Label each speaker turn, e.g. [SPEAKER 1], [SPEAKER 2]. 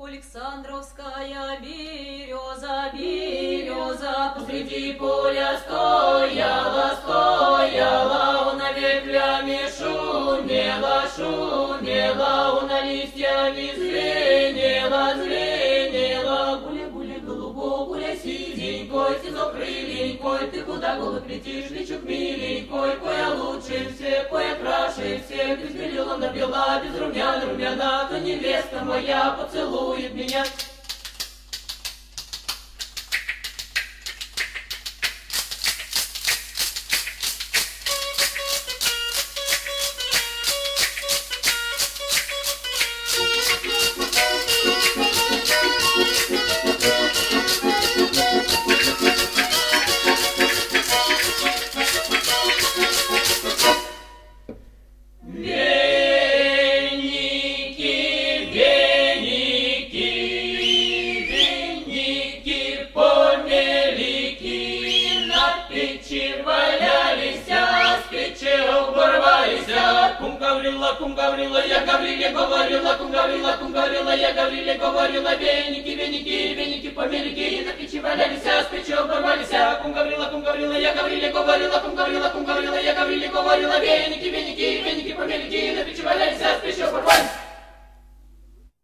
[SPEAKER 1] Александровская береза, береза, посреди поля стояла, стояла, она ветвями шумела, шумела, она листьями звенела, звенела. Гуля, гуля, голубой, гуля, сизенькой, сизокрыленькой, ты куда, голубь, летишь, лечук миленькой, кое лучше всех, кое краше всех, без белила набела, без румян, румяна, то невеста моя поцелует меня.
[SPEAKER 2] Кум Гаврила, я Гавриле говорила, кум Гаврила, я Гавриле говорила, веники, веники, веники помелики, на печи валялись, с печи оборвались, кум Гаврила, я Гавриле говорила, кум Гаврила, я Гавриле говорила, веники, веники, веники помелики, на печи валялись, с печи оборвались.